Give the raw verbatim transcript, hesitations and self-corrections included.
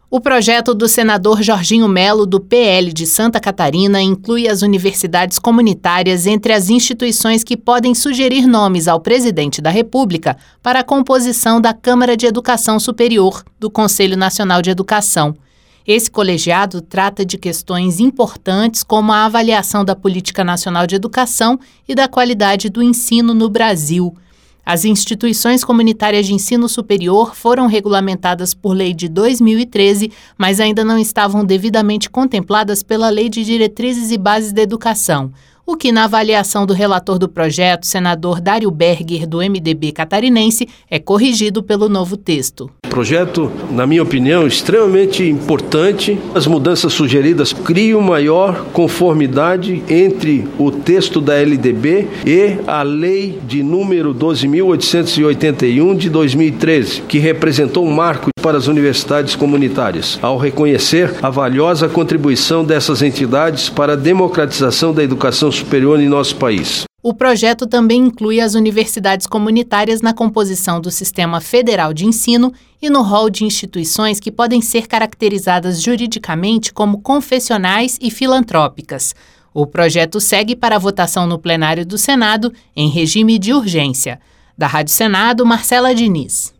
O projeto do senador Jorginho Melo, do P L de Santa Catarina, inclui as universidades comunitárias entre as instituições que podem sugerir nomes ao presidente da República para a composição da Câmara de Educação Superior do Conselho Nacional de Educação. Esse colegiado trata de questões importantes como a avaliação da Política Nacional de Educação e da qualidade do ensino no Brasil. As instituições comunitárias de ensino superior foram regulamentadas por lei de dois mil e treze, mas ainda não estavam devidamente contempladas pela Lei de Diretrizes e Bases da Educação, o que, na avaliação do relator do projeto, senador Dário Berger, do M D B catarinense, é corrigido pelo novo texto. Projeto, na minha opinião, extremamente importante. As mudanças sugeridas criam maior conformidade entre o texto da L D B e a lei de número doze mil oitocentos e oitenta e um de dois mil e treze, que representou um marco para as universidades comunitárias, ao reconhecer a valiosa contribuição dessas entidades para a democratização da educação superior em nosso país. O projeto também inclui as universidades comunitárias na composição do Sistema Federal de Ensino e no rol de instituições que podem ser caracterizadas juridicamente como confessionais e filantrópicas. O projeto segue para a votação no plenário do Senado em regime de urgência. Da Rádio Senado, Marcela Diniz.